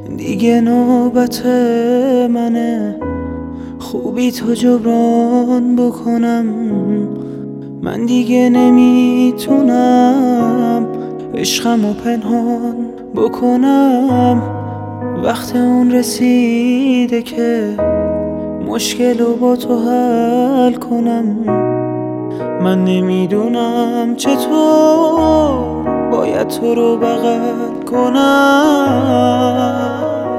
دیگه نوبت منه خوبی تو جبران بکنم. من دیگه نمیتونم عشقمو پنهان بکنم. وقت اون رسیده که مشکلو با تو حل کنم. من نمیدونم چطور باید تو رو بغل کنم.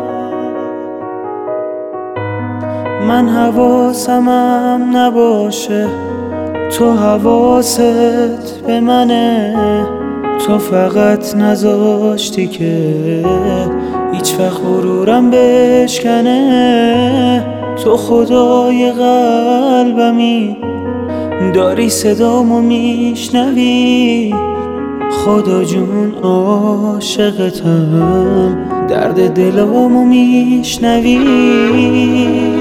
من حواسمم نباشه تو حواست به منه. تو فقط نذاشتی که هیچ وقت غرورم بشکنه. تو خدای قلبمی داری صدامو میشنوی. خدا جون عاشقتم درد دلامو میشنوی.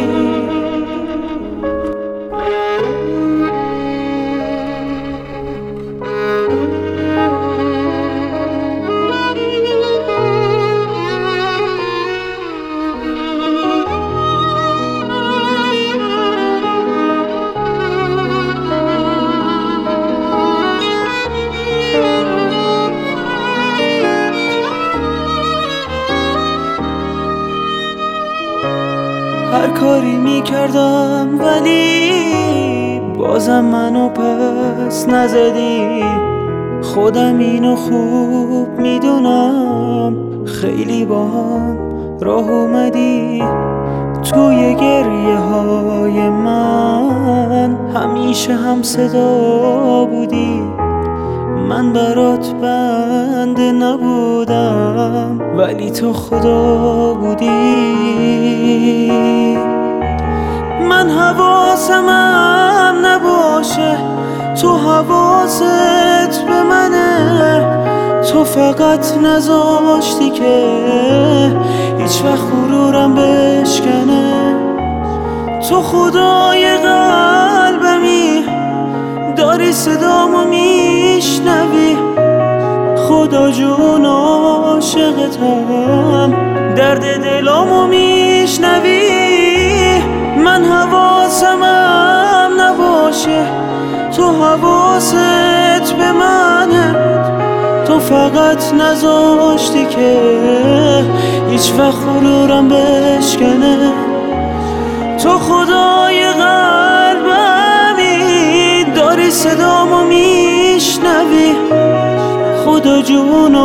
هر کاری میکردم ولی بازم منو پس نزدی. خودم اینو خوب میدونم خیلی باهم راه اومدی. توی گریه های من همیشه هم صدا بودی. من برات بنده نبودم ولی تو خدا بودی. من حواسمم نباشه تو حواست به منه. تو فقط نذاشتی که هیچ وقت غرورم بشکنه. تو خدای قلبمی داری صدامو میشنوی. خدا جون عاشقتم درد دلامو میشنوی. من حواسمم نباشه تو حواست به منه. تو فقط نذاشتی که هیچ وقت غرورم بشکنه. تو خدای قلبمی داری صدامو میشنوی. خدا جون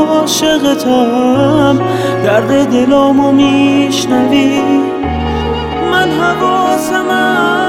عاشقتم درد دلامو میشنوی. من حواسمم